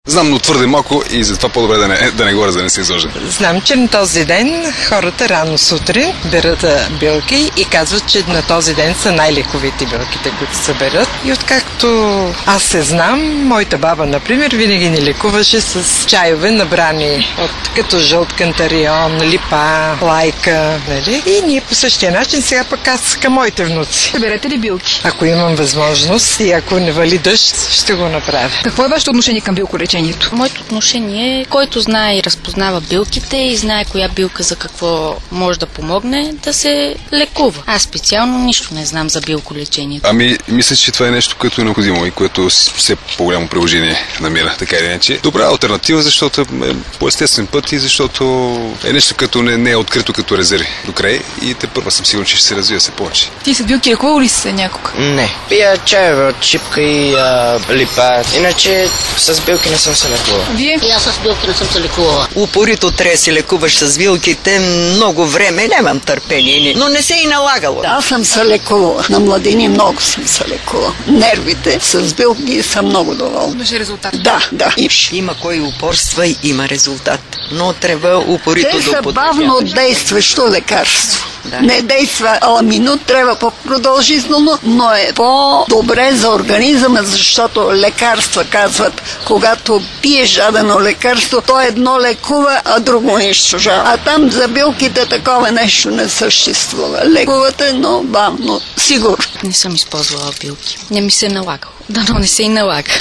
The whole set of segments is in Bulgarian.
Знам, но твърде малко и затова по-добре да не говоря, да не се изложа. Знам, че на този ден хората рано сутрин берат билки и казват, че на този ден са най-лековите билките, които се берат. И откакто аз се знам, моята баба, например, винаги ни лекуваше с чайове набрани от като жълт кантарион, липа, лайка, нали? И ние по същия начин сега пък аз към моите внуци. Берете ли билки? Ако имам възможност и ако не вали дъжд, ще го направя. Какво е вашето отношение към билколечението? Моето отношение е, който знае и разпознава билките и знае коя билка за какво може да помогне, да се лекува. Аз специално нищо не знам за билколечението. Ами, мисля, че това е нещо, което е необходимо и което все по-голямо приложение намира, така или иначе. Добра алтернатива, защото е по естествен път и защото е нещо, като не е открито като резерви до край и тепърва съм сигурен, че ще се развива се повече. Ти с билки лекувал ли си се някога? Не. Пия чайове от чипка и липа. Иначе с билки не съм се лекувал. Вие? И аз с билки не съм се лекувала. Упорито трябва да се лекуваш с билките много време. Нямам търпение, но не се и налагало. Аз съм се лекувала. На младини много съм се лекувала. Нервите с билки са много доволни. Имаше резултат? Да. Има кой упорства и има резултат. Но трябва упорито Те са бавно действащо лекарство. Да. Не действа минут, трябва по-продължително, но е по-добре за организма, защото лекарства казват, когато пиеш дадено лекарство, то едно лекува, а друго унищожава. А там за билките такова нещо не съществува. Лекувате, но бавно, сигурно. Не съм използвала билки. Не ми се налагало. Дано не се и налага.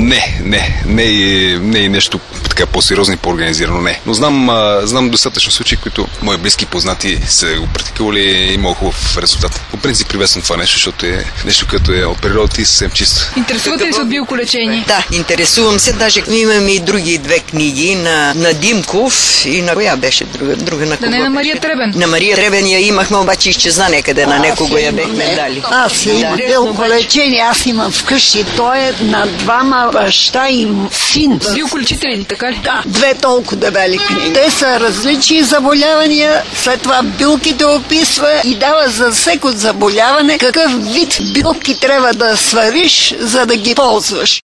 Не и нещо така по-сериозно и по-организирано, не. Но знам достатъчно случаи, които мои близки познати са го практикували и има хубав резултат. По принцип приветствам това нещо, защото е нещо, като е от природата и съвсем чисто. Интересувате ли се от билколечение? Да, интересувам се. Даже имам и други две книги на Димков и на коя беше друга на кого? Да не на Мария Требен. На Мария Требен я имахме, обаче изчезна някъде, на некого я бехме дали. Аз имам билколечение, аз имам вкъщи. Той е на двама баща и син. Билколечители ли, така ли? Да, две толкова дебели книги. Те са различни заболявания, след това билките описва и дава за всеко заболяване какъв вид билки трябва да свариш, за да ги ползваш.